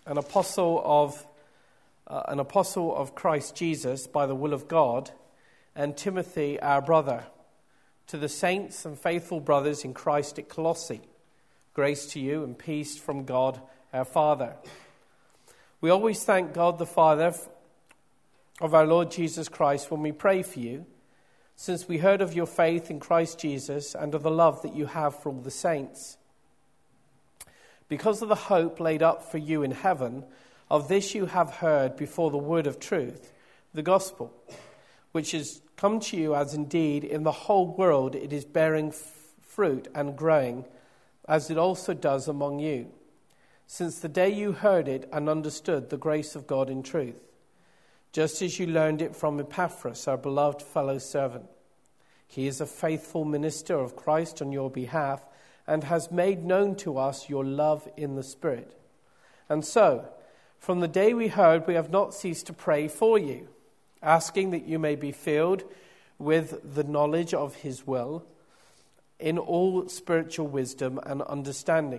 an apostle of Christ Jesus by the will of God, and Timothy, our brother, to the saints and faithful brothers in Christ at Colossae, grace to you and peace from God our Father. We always thank God the Father of our Lord Jesus Christ when we pray for you, since we heard of your faith in Christ Jesus and of the love that you have for all the saints. Because of the hope laid up for you in heaven, of this you have heard before the word of truth, the gospel, which has come to you as indeed in the whole world it is bearing fruit and growing, as it also does among you, since the day you heard it and understood the grace of God in truth, just as you learned it from Epaphras, our beloved fellow servant. He is a faithful minister of Christ on your behalf, and has made known to us your love in the Spirit. And so, from the day we heard, we have not ceased to pray for you, asking that you may be filled with the knowledge of his will, in all spiritual wisdom and understanding,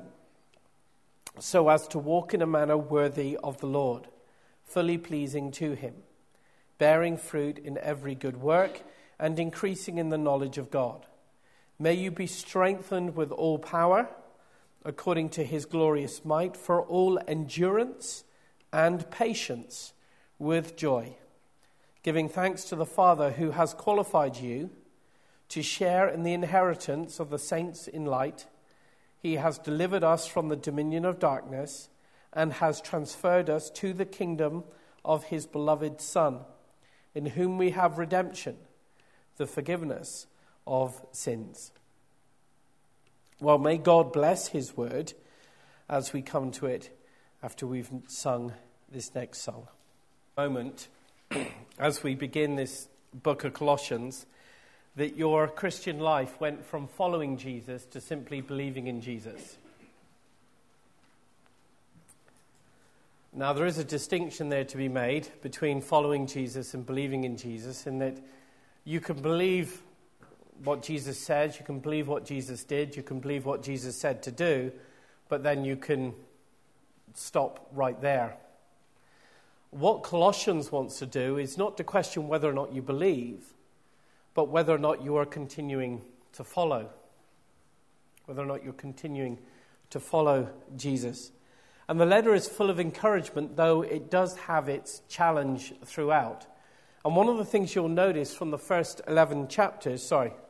so as to walk in a manner worthy of the Lord, fully pleasing to him, bearing fruit in every good work, and increasing in the knowledge of God. May you be strengthened with all power, according to his glorious might, for all endurance and patience with joy, giving thanks to the Father who has qualified you to share in the inheritance of the saints in light. He has delivered us from the dominion of darkness and has transferred us to the kingdom of his beloved Son, in whom we have redemption, the forgiveness of sins. Well, may God bless his word as we come to it after we've sung this next song. Moment, as we begin this book of Colossians, that your Christian life went from following Jesus to simply believing in Jesus. Now, there is a distinction there to be made between following Jesus and believing in Jesus, in that you can believe what Jesus said, you can believe what Jesus did, you can believe what Jesus said to do, but then you can stop right there. What Colossians wants to do is not to question whether or not you believe, but whether or not you are continuing to follow. Whether or not you're continuing to follow Jesus. And the letter is full of encouragement, though it does have its challenge throughout. And one of the things you'll notice from the first 11 chapters...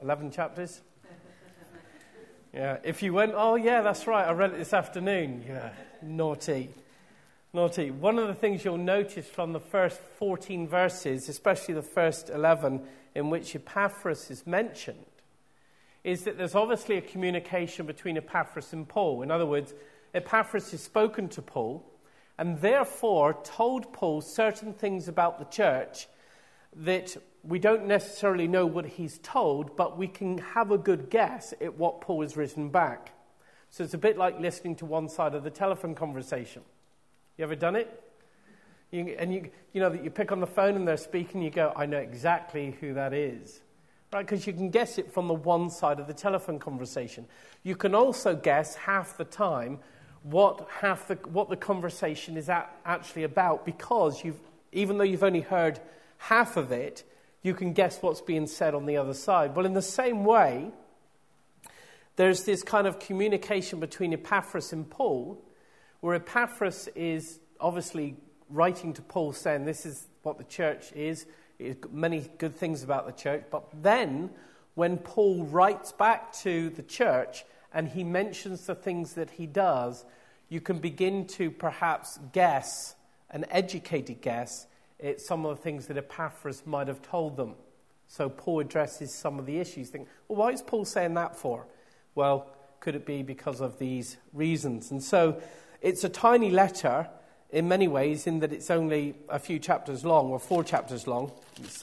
Yeah, if you went, oh yeah, that's right, I read it this afternoon. Yeah, naughty. One of the things you'll notice from the first 14 verses, especially the first 11, in which Epaphras is mentioned, is that there's obviously a communication between Epaphras and Paul. In other words, Epaphras has spoken to Paul, and therefore told Paul certain things about the church that we don't necessarily know what he's told, but we can have a good guess at what Paul has written back. So it's a bit like listening to one side of the telephone conversation. You ever done it? You know that you pick on the phone and they're speaking, you go, I know exactly who that is. Right? Because you can guess it from the one side of the telephone conversation. You can also guess half the time what the conversation is actually about, because even though you've only heard half of it, you can guess what's being said on the other side. Well, in the same way, there's this kind of communication between Epaphras and Paul, where Epaphras is obviously writing to Paul saying this is what the church is, many good things about the church. But then when Paul writes back to the church and he mentions the things that he does, you can begin to perhaps guess, an educated guess, at some of the things that Epaphras might have told them. So Paul addresses some of the issues. Think, well, why is Paul saying that for? Well, could it be because of these reasons? And so it's a tiny letter in many ways, in that it's only a few chapters long, or 4 chapters long. It's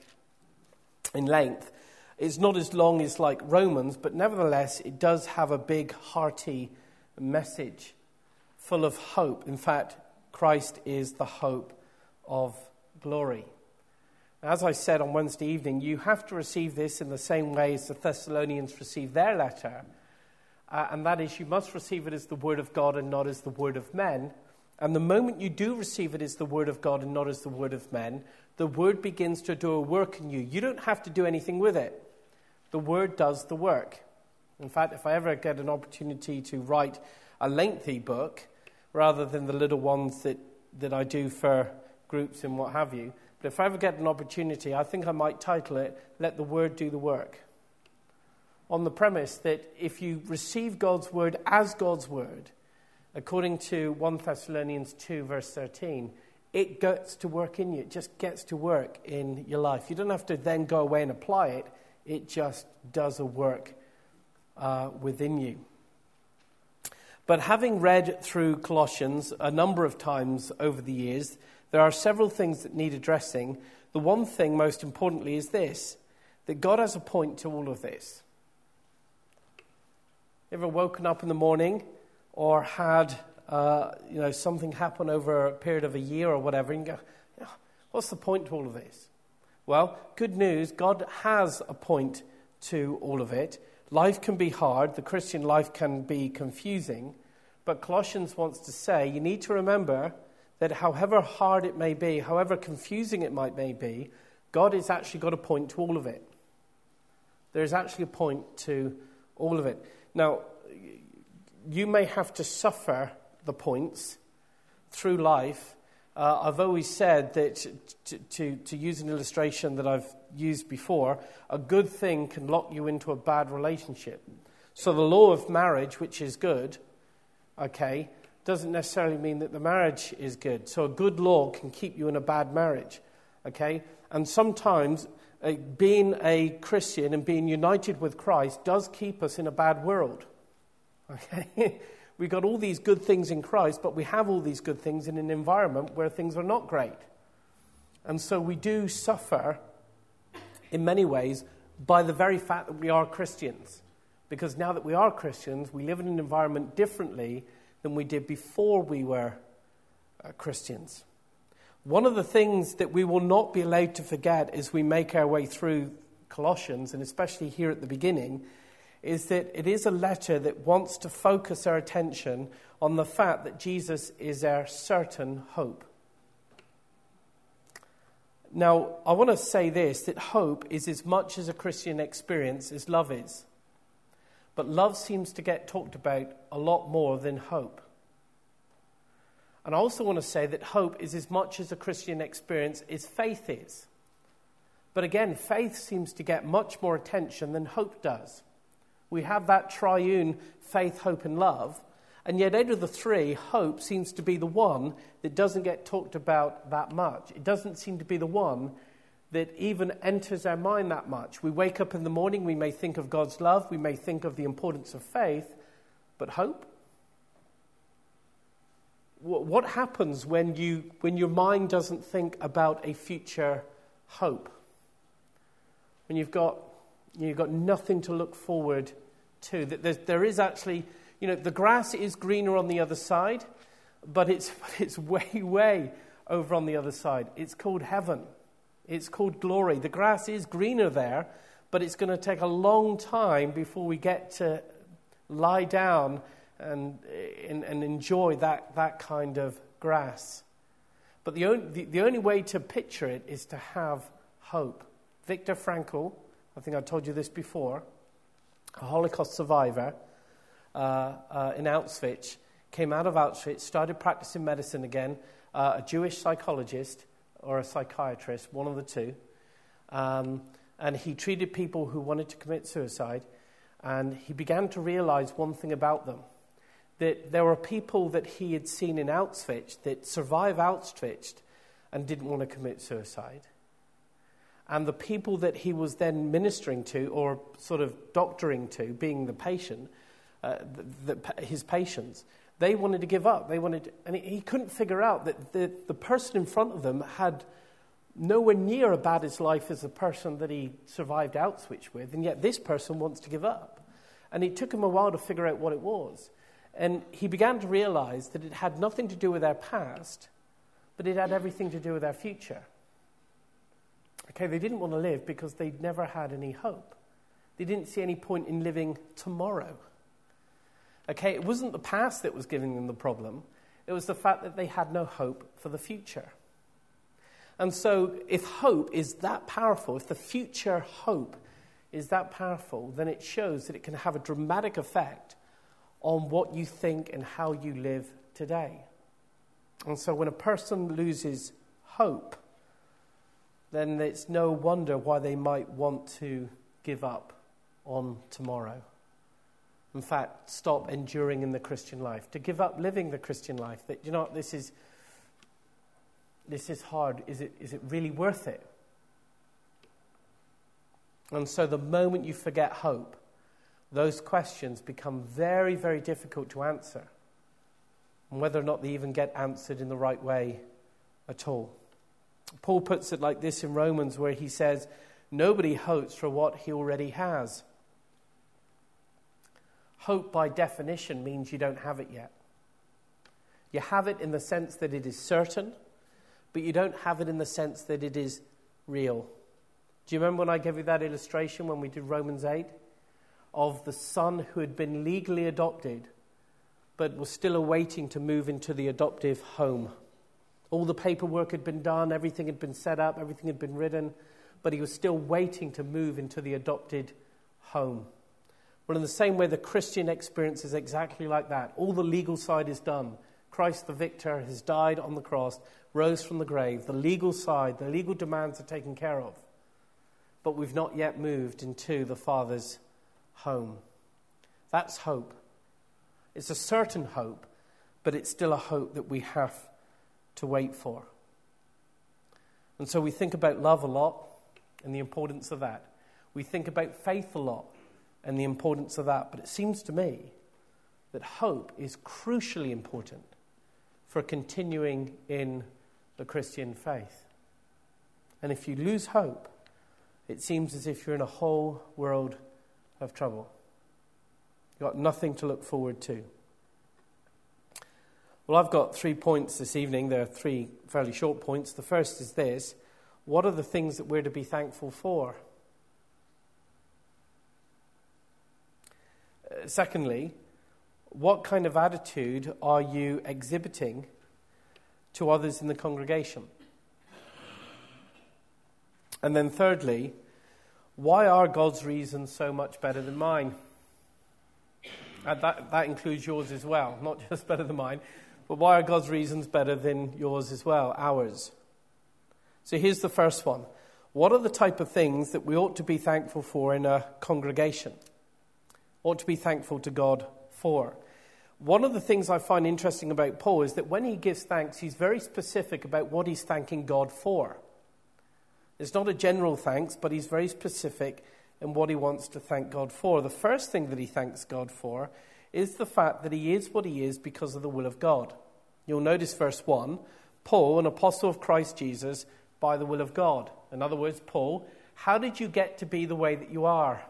in length. It's not as long as like Romans, but nevertheless, it does have a big, hearty message full of hope. In fact, Christ is the hope of glory. As I said on Wednesday evening, you have to receive this in the same way as the Thessalonians received their letter, and that is, you must receive it as the word of God and not as the word of men, And the moment you do receive it as the word of God and not as the word of men, the word begins to do a work in you. You don't have to do anything with it. The word does the work. In fact, if I ever get an opportunity to write a lengthy book, rather than the little ones that I do for groups and what have you, but if I ever get an opportunity, I think I might title it, Let the Word Do the Work. On the premise that if you receive God's word as God's word, according to 1 Thessalonians 2 verse 13, it gets to work in you. It just gets to work in your life. You don't have to then go away and apply it. It just does a work within you. But having read through Colossians a number of times over the years, there are several things that need addressing. The one thing, most importantly, is this, that God has a point to all of this. Ever woken up in the morning or had something happen over a period of a year or whatever, and you go, what's the point to all of this? Well, good news, God has a point to all of it. Life can be hard, the Christian life can be confusing, but Colossians wants to say you need to remember that however hard it may be, however confusing it may be, God has actually got a point to all of it. There's actually a point to all of it. Now, you may have to suffer the points through life. I've always said that, to use an illustration that I've used before, a good thing can lock you into a bad relationship. So the law of marriage, which is good, doesn't necessarily mean that the marriage is good. So a good law can keep you in a bad marriage, And sometimes being a Christian and being united with Christ does keep us in a bad world, We've got all these good things in Christ, but we have all these good things in an environment where things are not great. And so we do suffer, in many ways, by the very fact that we are Christians. Because now that we are Christians, we live in an environment differently than we did before we were Christians. One of the things that we will not be allowed to forget as we make our way through Colossians, and especially here at the beginning, is that it is a letter that wants to focus our attention on the fact that Jesus is our certain hope. Now, I want to say this, that hope is as much as a Christian experience as love is. But love seems to get talked about a lot more than hope. And I also want to say that hope is as much as a Christian experience as faith is. But again, faith seems to get much more attention than hope does. We have that triune faith, hope, and love. And yet out of the three, hope seems to be the one that doesn't get talked about that much. It doesn't seem to be the one that even enters our mind that much. We wake up in the morning, we may think of God's love, we may think of the importance of faith, but hope? What happens when your mind doesn't think about a future hope? When you've got nothing to look forward to. There is actually, the grass is greener on the other side, but it's way, way over on the other side. It's called heaven. It's called glory. The grass is greener there, but it's going to take a long time before we get to lie down and enjoy that kind of grass. But the only way to picture it is to have hope. Viktor Frankl, I think I told you this before, a Holocaust survivor in Auschwitz, came out of Auschwitz, started practicing medicine again, a Jewish psychologist or a psychiatrist, one of the two, and he treated people who wanted to commit suicide, and he began to realize one thing about them, that there were people that he had seen in Auschwitz that survived Auschwitz and didn't want to commit suicide. And the people that he was then ministering to, or sort of doctoring to, being the patient, his patients, they wanted to give up. And he couldn't figure out that the person in front of them had nowhere near as bad his life as the person that he survived Auschwitz with, and yet this person wants to give up. And it took him a while to figure out what it was. And he began to realize that it had nothing to do with their past, but it had everything to do with their future. They didn't want to live because they'd never had any hope. They didn't see any point in living tomorrow. It wasn't the past that was giving them the problem. It was the fact that they had no hope for the future. And so if hope is that powerful, if the future hope is that powerful, then it shows that it can have a dramatic effect on what you think and how you live today. And so when a person loses hope, then it's no wonder why they might want to give up on tomorrow. In fact, stop enduring in the Christian life, to give up living the Christian life. That, you know what, this is hard. Is it really worth it? And so the moment you forget hope, those questions become very, very difficult to answer. And whether or not they even get answered in the right way at all. Paul puts it like this in Romans, where he says, nobody hopes for what he already has. Hope, by definition, means you don't have it yet. You have it in the sense that it is certain, but you don't have it in the sense that it is real. Do you remember when I gave you that illustration when we did Romans 8? Of the son who had been legally adopted, but was still awaiting to move into the adoptive home. All the paperwork had been done, everything had been set up, everything had been written, but he was still waiting to move into the adopted home. Well, in the same way, the Christian experience is exactly like that. All the legal side is done. Christ the victor has died on the cross, rose from the grave. The legal side, the legal demands are taken care of. But we've not yet moved into the Father's home. That's hope. It's a certain hope, but it's still a hope that we have to wait for. And so we think about love a lot and the importance of that. We think about faith a lot and the importance of that. But it seems to me that hope is crucially important for continuing in the Christian faith. And if you lose hope, it seems as if you're in a whole world of trouble. You've got nothing to look forward to. Well, I've got 3 points this evening. There are 3 fairly short points. The first is this: what are the things that we're to be thankful for? Secondly, what kind of attitude are you exhibiting to others in the congregation? And then thirdly, why are God's reasons so much better than mine? And that includes yours as well, not just better than mine, but why are God's reasons better than yours as well, ours? So here's the first one. What are the type of things that we ought to be thankful for in a congregation? Ought to be thankful to God for? One of the things I find interesting about Paul is that when he gives thanks, he's very specific about what he's thanking God for. It's not a general thanks, but he's very specific in what he wants to thank God for. The first thing that he thanks God for is the fact that he is what he is because of the will of God. You'll notice verse 1, Paul, an apostle of Christ Jesus, by the will of God. In other words, Paul, how did you get to be the way that you are?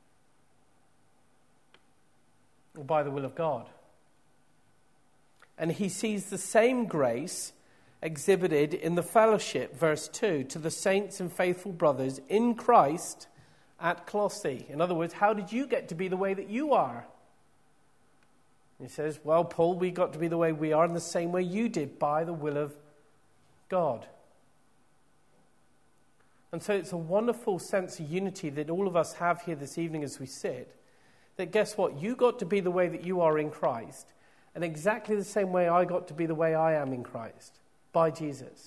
Well, by the will of God. And he sees the same grace exhibited in the fellowship, verse 2, to the saints and faithful brothers in Christ at Colossae. In other words, how did you get to be the way that you are? He says, well, Paul, we got to be the way we are in the same way you did, by the will of God. And so it's a wonderful sense of unity that all of us have here this evening as we sit, that guess what? You got to be the way that you are in Christ, and exactly the same way I got to be the way I am in Christ, by Jesus.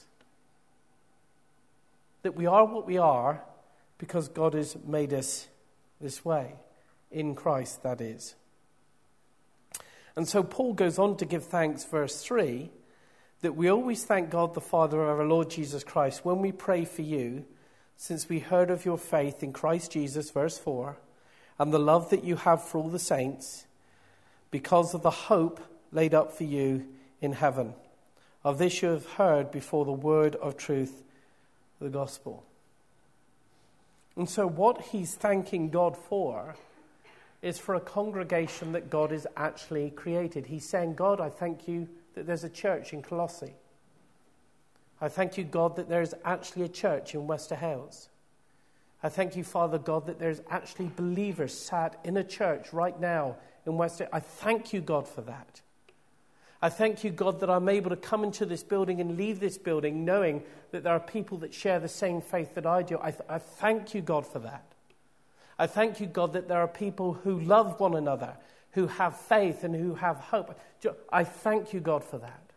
That we are what we are because God has made us this way, in Christ, that is. And so Paul goes on to give thanks, verse 3, that we always thank God the Father of our Lord Jesus Christ when we pray for you, since we heard of your faith in Christ Jesus, verse 4, and the love that you have for all the saints, because of the hope laid up for you in heaven. Of this you have heard before the word of truth, the gospel. And so what he's thanking God for is for a congregation that God has actually created. He's saying, God, I thank you that there's a church in Colossae. I thank you, God, that there's actually a church in Wester Hailes. I thank you, Father God, that there's actually believers sat in a church right now in Wester. I thank you, God, for that. I thank you, God, that I'm able to come into this building and leave this building knowing that there are people that share the same faith that I do. I thank you, God, for that. I thank you, God, that there are people who love one another, who have faith and who have hope. I thank you, God, for that.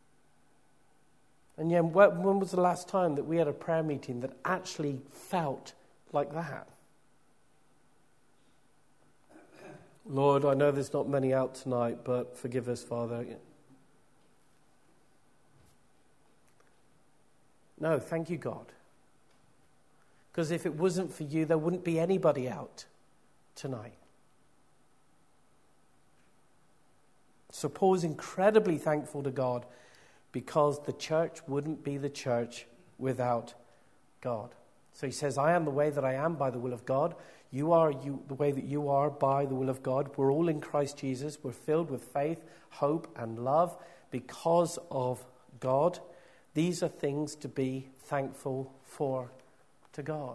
And yet, when was the last time that we had a prayer meeting that actually felt like that? Lord, I know there's not many out tonight, but forgive us, Father. No, thank you, God. Because if it wasn't for you, there wouldn't be anybody out tonight. So Paul's incredibly thankful to God because the church wouldn't be the church without God. So he says, I am the way that I am by the will of God. You are the way that you are by the will of God. We're all in Christ Jesus. We're filled with faith, hope, and love because of God. These are things to be thankful for to God.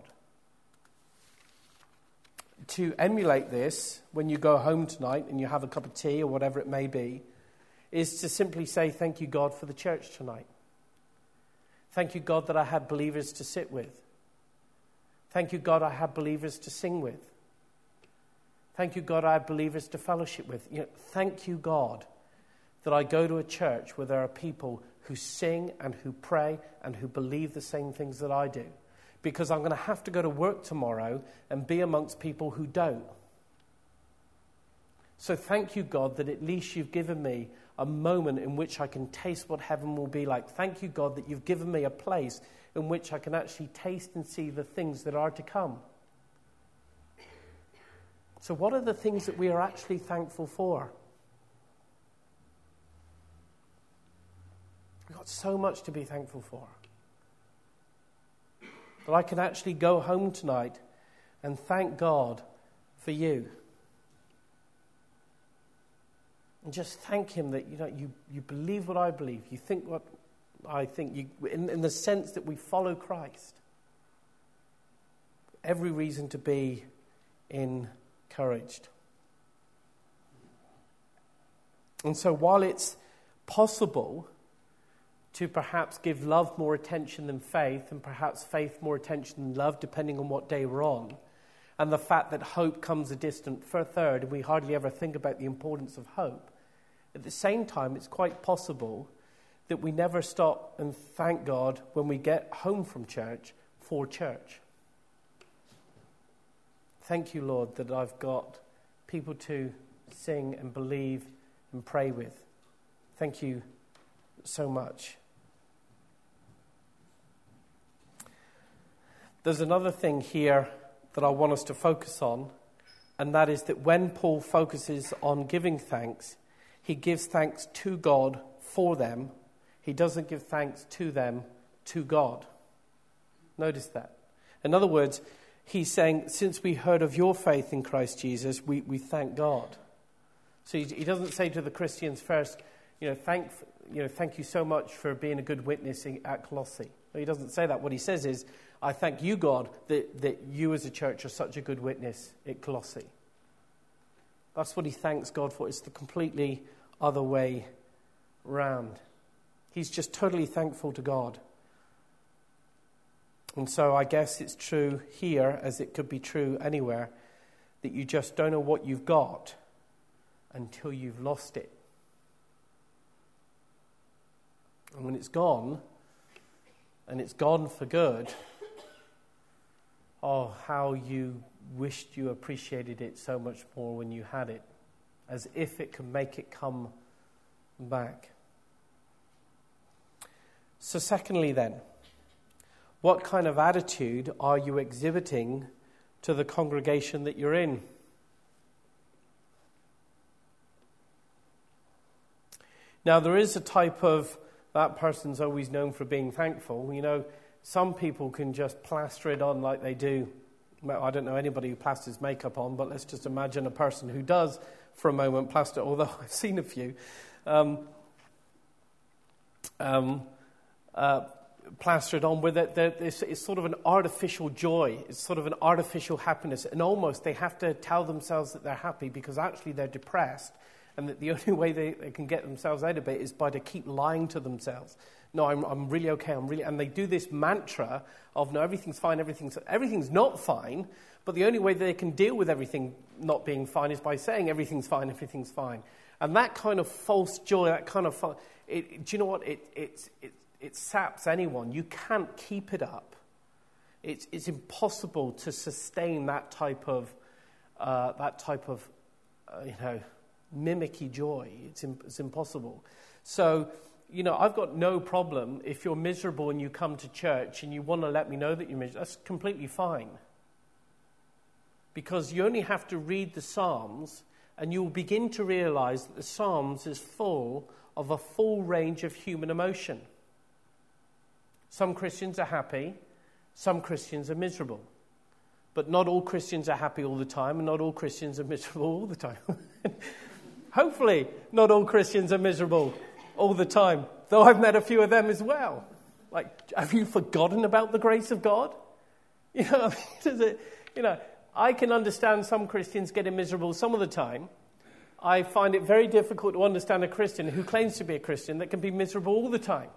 To emulate this, when you go home tonight and you have a cup of tea or whatever it may be, is to simply say, thank you, God, for the church tonight. Thank you, God, that I had believers to sit with. Thank you, God, I had believers to sing with. Thank you, God, I had believers to fellowship with. Thank you, God, that I go to a church where there are people who sing and who pray and who believe the same things that I do. Because I'm going to have to go to work tomorrow and be amongst people who don't. So thank you, God, that at least you've given me a moment in which I can taste what heaven will be like. Thank you, God, that you've given me a place in which I can actually taste and see the things that are to come. So what are the things that we are actually thankful for? We've got so much to be thankful for. That I can actually go home tonight and thank God for you. And just thank him that you believe what I believe. You think what I think. In the sense that we follow Christ. Every reason to be encouraged. And so while it's possible to perhaps give love more attention than faith, and perhaps faith more attention than love, depending on what day we're on, and the fact that hope comes a distant third, and we hardly ever think about the importance of hope, at the same time, it's quite possible that we never stop and thank God when we get home from church for church. Thank you, Lord, that I've got people to sing and believe and pray with. Thank you so much. There's another thing here that I want us to focus on, and that is that when Paul focuses on giving thanks, he gives thanks to God for them. He doesn't give thanks to them to God. Notice that. In other words, he's saying, since we heard of your faith in Christ Jesus, we thank God. So he doesn't say to the Christians first, thank you so much for being a good witness at Colossae. No, he doesn't say that. What he says is, I thank you, God, that you as a church are such a good witness at Colossae. That's what he thanks God for. It's the completely other way round. He's just totally thankful to God. And so I guess it's true here, as it could be true anywhere, that you just don't know what you've got until you've lost it. And when it's gone, and it's gone for good, oh, how you wished you appreciated it so much more when you had it, as if it could make it come back. So secondly then, what kind of attitude are you exhibiting to the congregation that you're in? Now, there is a type of, that person's always known for being thankful. Some people can just plaster it on like they do. Well, I don't know anybody who plasters makeup on, but let's just imagine a person who does, for a moment, plaster, although I've seen a few, plastered on with it. It's sort of an artificial joy. It's sort of an artificial happiness. And almost they have to tell themselves that they're happy because actually they're depressed. and that the only way they can get themselves out of it is by to keep lying to themselves. No, I'm really okay, and they do this mantra of, no, everything's fine, everything's not fine, but the only way they can deal with everything not being fine is by saying everything's fine. And that kind of false joy, that kind of do you know what? It saps anyone. You can't keep it up. It's impossible to sustain that type of mimicky joy. It's impossible. So, I've got no problem if you're miserable and you come to church and you want to let me know that you're miserable. That's completely fine. Because you only have to read the Psalms and you'll begin to realize that the Psalms is full of a full range of human emotion. Some Christians are happy, some Christians are miserable. But not all Christians are happy all the time, and not all Christians are miserable all the time. Hopefully, not all Christians are miserable all the time, though I've met a few of them as well. Like, have you forgotten about the grace of God? I can understand some Christians getting miserable some of the time. I find it very difficult to understand a Christian who claims to be a Christian that can be miserable all the time.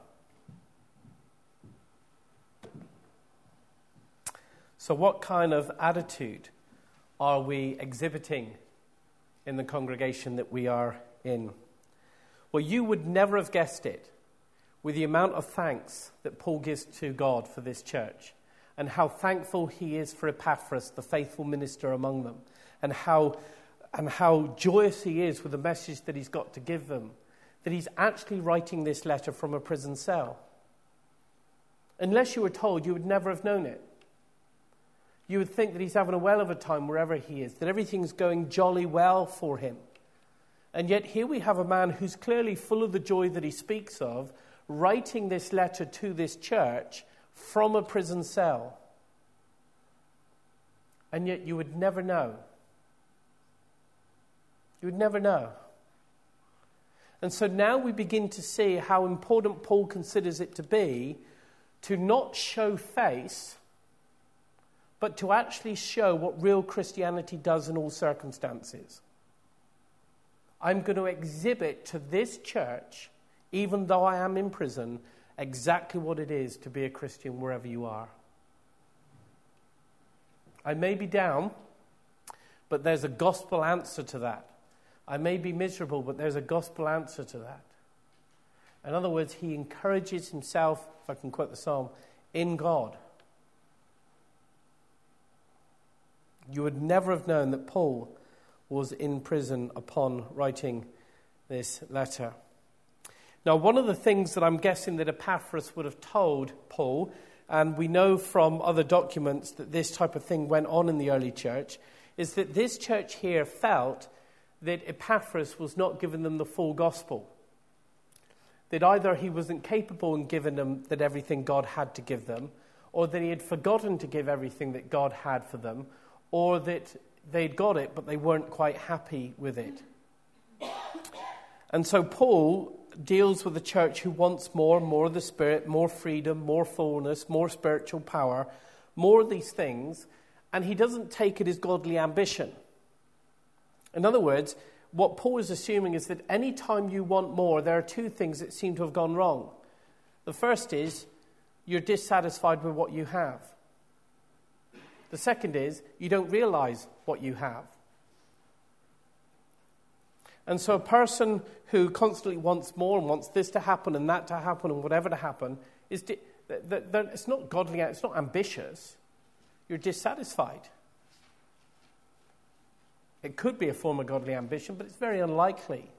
So what kind of attitude are we exhibiting in the congregation that we are in? Well, you would never have guessed it with the amount of thanks that Paul gives to God for this church, and how thankful he is for Epaphras, the faithful minister among them, and how joyous he is with the message that he's got to give them, that he's actually writing this letter from a prison cell. Unless you were told, you would never have known it. You would think that he's having a well of a time wherever he is, that everything's going jolly well for him. And yet here we have a man who's clearly full of the joy that he speaks of, writing this letter to this church from a prison cell. And yet you would never know. You would never know. And so now we begin to see how important Paul considers it to be to not show face, but to actually show what real Christianity does in all circumstances. I'm going to exhibit to this church, even though I am in prison, exactly what it is to be a Christian wherever you are. I may be down, but there's a gospel answer to that. I may be miserable, but there's a gospel answer to that. In other words, he encourages himself, if I can quote the psalm, in God. You would never have known that Paul was in prison upon writing this letter. Now, one of the things that I'm guessing that Epaphras would have told Paul, and we know from other documents that this type of thing went on in the early church, is that this church here felt that Epaphras was not giving them the full gospel. That either he wasn't capable in giving them that everything God had to give them, or that he had forgotten to give everything that God had for them, or that they'd got it, but they weren't quite happy with it. And so Paul deals with a church who wants more of the Spirit, more freedom, more fullness, more spiritual power, more of these things, and he doesn't take it as godly ambition. In other words, what Paul is assuming is that any time you want more, there are two things that seem to have gone wrong. The first is you're dissatisfied with what you have. The second is, you don't realize what you have. And so a person who constantly wants more and wants this to happen and that to happen and whatever to happen, it's not godly, it's not ambitious. You're dissatisfied. It could be a form of godly ambition, but it's very unlikely.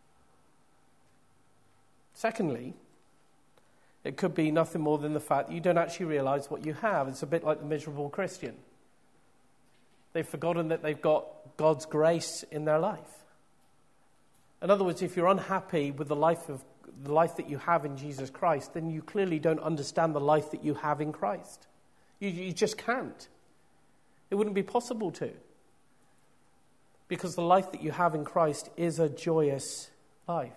Secondly, it could be nothing more than the fact that you don't actually realize what you have. It's a bit like the miserable Christian. They've forgotten that they've got God's grace in their life. In other words, if you're unhappy with the life that you have in Jesus Christ, then you clearly don't understand the life that you have in Christ. You just can't. It wouldn't be possible to. Because the life that you have in Christ is a joyous life.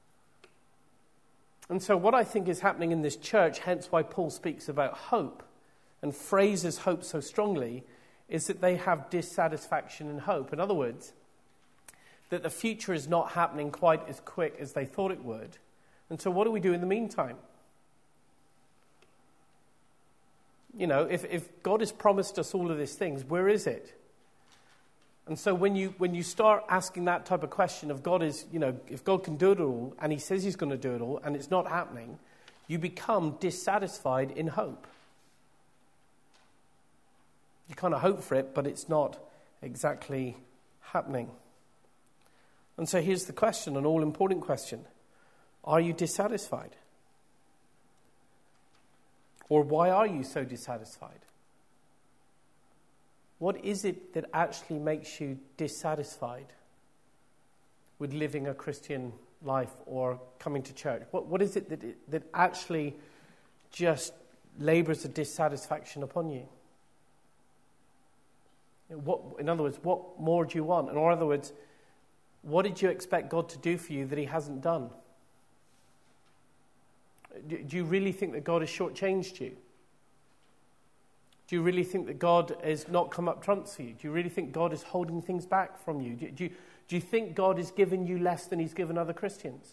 And so what I think is happening in this church, hence why Paul speaks about hope and phrases hope so strongly, is that they have dissatisfaction in hope. In other words, that the future is not happening quite as quick as they thought it would. And so what do we do in the meantime? You know, if God has promised us all of these things, where is it? And so when you start asking that type of question of God is, you know, if God can do it all, and he says he's going to do it all, and it's not happening, you become dissatisfied in hope. You kind of hope for it, but it's not exactly happening. And so here's the question, an all-important question. Are you dissatisfied? Or why are you so dissatisfied? What is it that actually makes you dissatisfied with living a Christian life or coming to church? What is it that actually just labours a dissatisfaction upon you? In other words, what more do you want? In other words, what did you expect God to do for you that he hasn't done? Do you really think that God has shortchanged you? Do you really think that God has not come up trumps for you? Do you really think God is holding things back from you? Do you think God has given you less than he's given other Christians?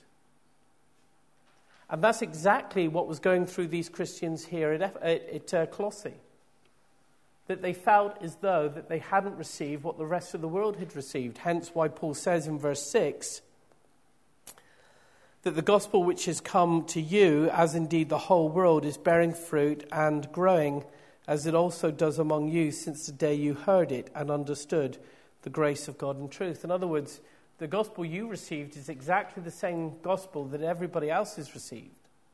And that's exactly what was going through these Christians here at Colossae. That they felt as though that they hadn't received what the rest of the world had received. Hence why Paul says in verse 6 that the gospel which has come to you, as indeed the whole world, is bearing fruit and growing, as it also does among you since the day you heard it and understood the grace of God and truth. In other words, the gospel you received is exactly the same gospel that everybody else has received.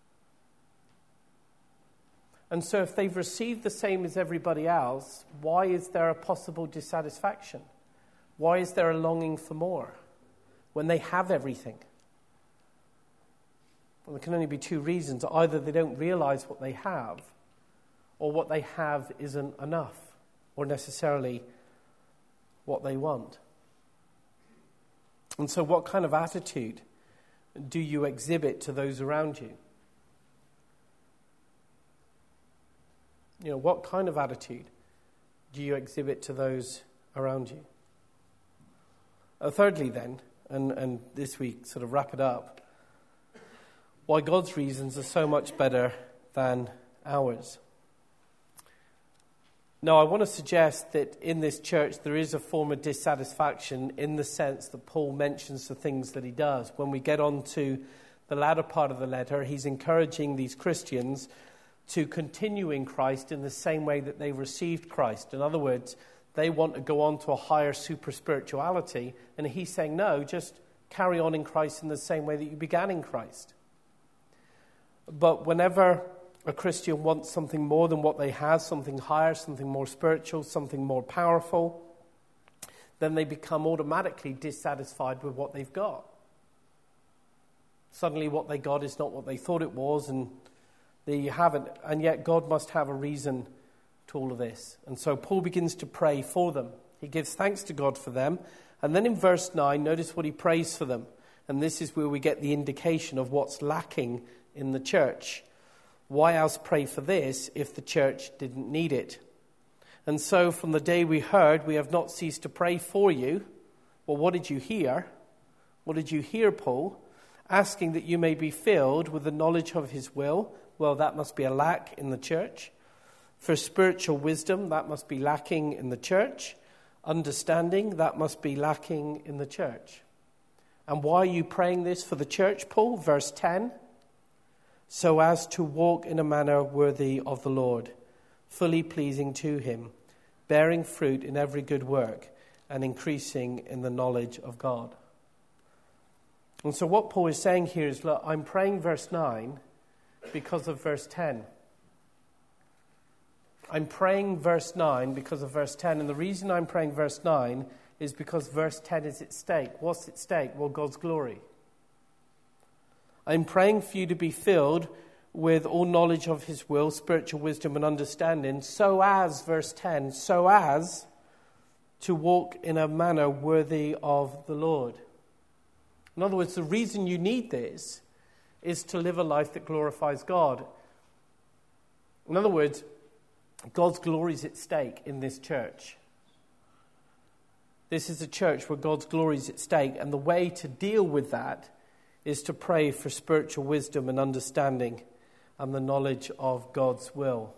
And so if they've received the same as everybody else, why is there a possible dissatisfaction? Why is there a longing for more when they have everything? Well, there can only be two reasons. Either they don't realize what they have, or what they have isn't enough, or necessarily what they want. And so what kind of attitude do you exhibit to those around you? You know, what kind of attitude do you exhibit to those around you? Thirdly then, and this week sort of wrap it up, why God's reasons are so much better than ours. Now, I want to suggest that in this church there is a form of dissatisfaction in the sense that Paul mentions the things that he does. When we get on to the latter part of the letter, he's encouraging these Christians to continue in Christ in the same way that they received Christ. In other words, they want to go on to a higher super spirituality, and he's saying, no, just carry on in Christ in the same way that you began in Christ. But whenever a Christian wants something more than what they have, something higher, something more spiritual, something more powerful, then they become automatically dissatisfied with what they've got. Suddenly what they got is not what they thought it was, and there you have it. And yet God must have a reason to all of this. And so Paul begins to pray for them. He gives thanks to God for them. And then in verse 9, notice what he prays for them. And this is where we get the indication of what's lacking in the church. Why else pray for this if the church didn't need it? And so from the day we heard, we have not ceased to pray for you. Well, what did you hear? What did you hear, Paul? Asking that you may be filled with the knowledge of his will. Well, that must be a lack in the church. For spiritual wisdom, that must be lacking in the church. Understanding, that must be lacking in the church. And why are you praying this for the church, Paul? Verse 10. So as to walk in a manner worthy of the Lord, fully pleasing to him, bearing fruit in every good work, and increasing in the knowledge of God. And so what Paul is saying here is, look, I'm praying verse 9 because of verse 10. I'm praying verse 9 because of verse 10. And the reason I'm praying verse 9 is because verse 10 is at stake. What's at stake? Well, God's glory. I'm praying for you to be filled with all knowledge of his will, spiritual wisdom and understanding, so as, verse 10, so as to walk in a manner worthy of the Lord. In other words, the reason you need this is to live a life that glorifies God. In other words, God's glory is at stake in this church. This is a church where God's glory is at stake, and the way to deal with that is to pray for spiritual wisdom and understanding and the knowledge of God's will.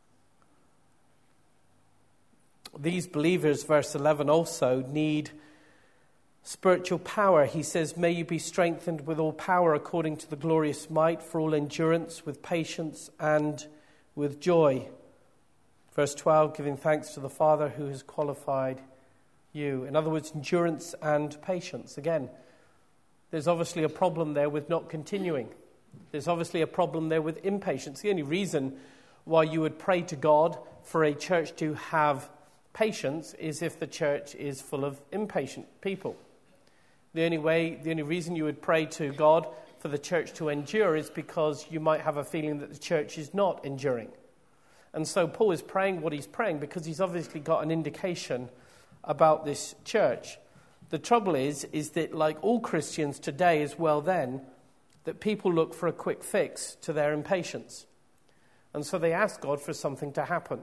These believers, verse 11, also need spiritual power. He says, may you be strengthened with all power according to the glorious might for all endurance with patience and with joy. Verse 12, giving thanks to the Father who has qualified you. In other words, endurance and patience. Again, there's obviously a problem there with not continuing. There's obviously a problem there with impatience. The only reason why you would pray to God for a church to have patience is if the church is full of impatient people. The only reason you would pray to God for the church to endure is because you might have a feeling that the church is not enduring. And so Paul is praying what he's praying because he's obviously got an indication about this church. The trouble is that like all Christians today as well then, that people look for a quick fix to their impatience. And so they ask God for something to happen.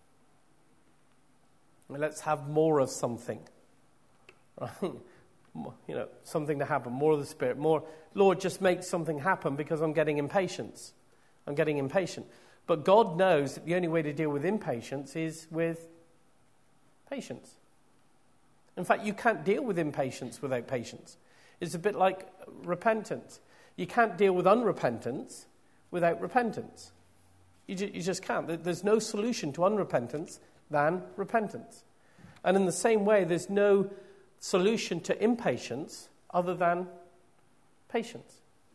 Let's have more of something. Right? Something to happen, more of the Spirit, more, Lord, just make something happen because I'm getting impatient. But God knows that the only way to deal with impatience is with patience. In fact, you can't deal with impatience without patience. It's a bit like repentance. You can't deal with unrepentance without repentance. You just can't. There's no solution to unrepentance than repentance. And in the same way, there's no solution to impatience other than patience.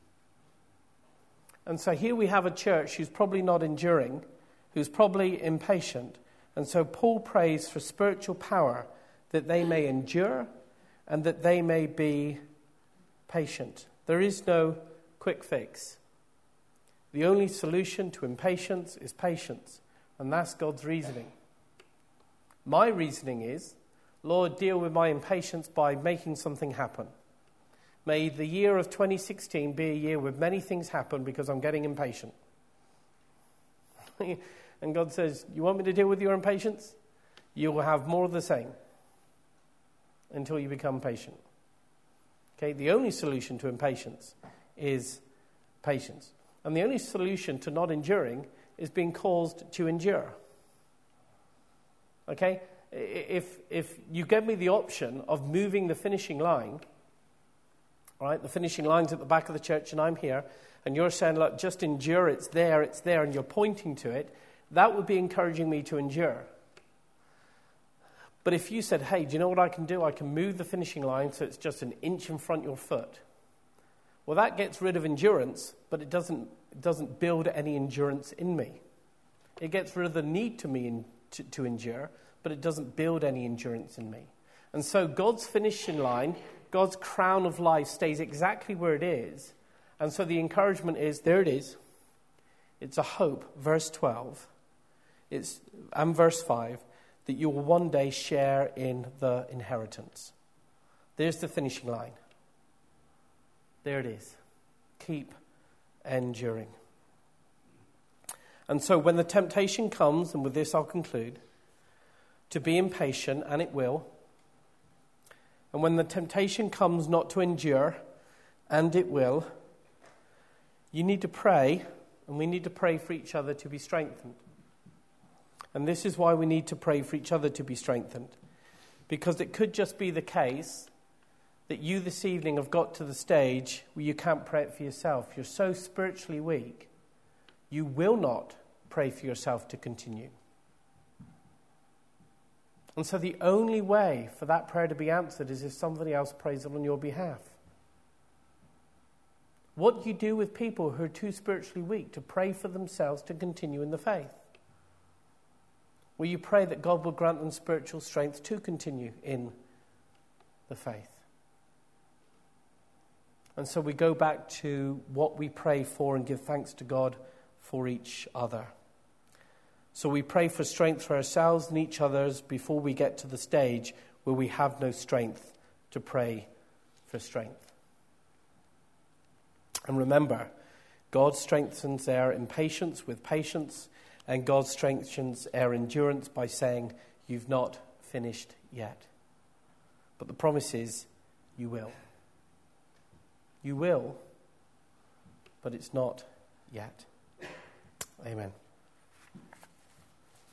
And so here we have a church who's probably not enduring, who's probably impatient. And so Paul prays for spiritual power that they may endure and that they may be patient. There is no quick fix. The only solution to impatience is patience, and that's God's reasoning. My reasoning is, Lord, deal with my impatience by making something happen. May the year of 2016 be a year where many things happen because I'm getting impatient. And God says, you want me to deal with your impatience? You will have more of the same until you become patient. Okay, the only solution to impatience is patience. And the only solution to not enduring is being caused to endure. Okay? If you give me the option of moving the finishing line, right? The finishing line's at the back of the church and I'm here, and you're saying, look, just endure, it's there, and you're pointing to it, that would be encouraging me to endure. But if you said, hey, do you know what I can do? I can move the finishing line so it's just an inch in front of your foot. Well, that gets rid of endurance, but it doesn't build any endurance in me. It gets rid of the need to endure, but it doesn't build any endurance in me. And so God's finishing line, God's crown of life stays exactly where it is. And so the encouragement is, there it is. It's a hope, verse 12, and verse 5, that you will one day share in the inheritance. There's the finishing line. There it is. Keep enduring. And so when the temptation comes, and with this I'll conclude, to be impatient, and it will, and when the temptation comes not to endure, and it will, you need to pray, and we need to pray for each other to be strengthened. And this is why we need to pray for each other to be strengthened. Because it could just be the case that you this evening have got to the stage where you can't pray it for yourself. You're so spiritually weak, you will not pray for yourself to continue. And so the only way for that prayer to be answered is if somebody else prays it on your behalf. What do you do with people who are too spiritually weak to pray for themselves to continue in the faith? Will you pray that God will grant them spiritual strength to continue in the faith? And so we go back to what we pray for and give thanks to God for each other. So we pray for strength for ourselves and each other's before we get to the stage where we have no strength to pray for strength. And remember, God strengthens our impatience with patience, and God strengthens our endurance by saying, you've not finished yet. But the promise is, you will. You will, but it's not yet. Amen.